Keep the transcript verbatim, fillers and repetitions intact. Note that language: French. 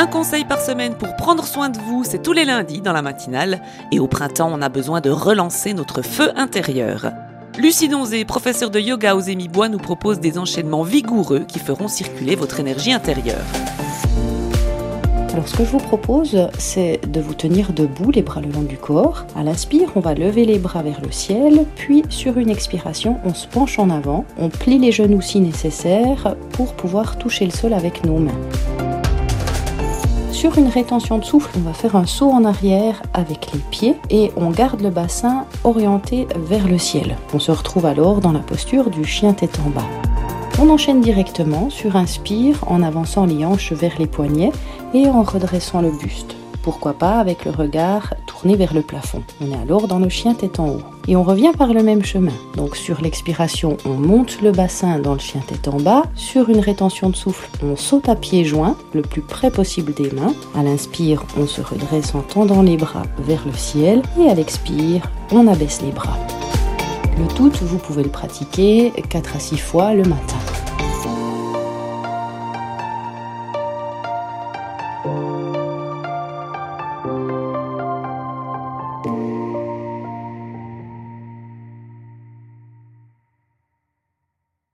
Un conseil par semaine pour prendre soin de vous, c'est tous les lundis dans la matinale. Et au printemps, on a besoin de relancer notre feu intérieur. Lucie Donzé, professeure de yoga aux Émibois, nous propose des enchaînements vigoureux qui feront circuler votre énergie intérieure. Alors ce que je vous propose, c'est de vous tenir debout, les bras le long du corps. À l'inspire, on va lever les bras vers le ciel, puis sur une expiration, on se penche en avant, on plie les genoux si nécessaire pour pouvoir toucher le sol avec nos mains. Sur une rétention de souffle, on va faire un saut en arrière avec les pieds et on garde le bassin orienté vers le ciel. On se retrouve alors dans la posture du chien tête en bas. On enchaîne directement sur inspire en avançant les hanches vers les poignets et en redressant le buste. Pourquoi pas avec le regard tourné vers le plafond. On est alors dans le chien tête en haut. Et on revient par le même chemin. Donc sur l'expiration, on monte le bassin dans le chien tête en bas. Sur une rétention de souffle, on saute à pieds joints, le plus près possible des mains. À l'inspire, on se redresse en tendant les bras vers le ciel. Et à l'expire, on abaisse les bras. Le tout, vous pouvez le pratiquer quatre à six fois le matin.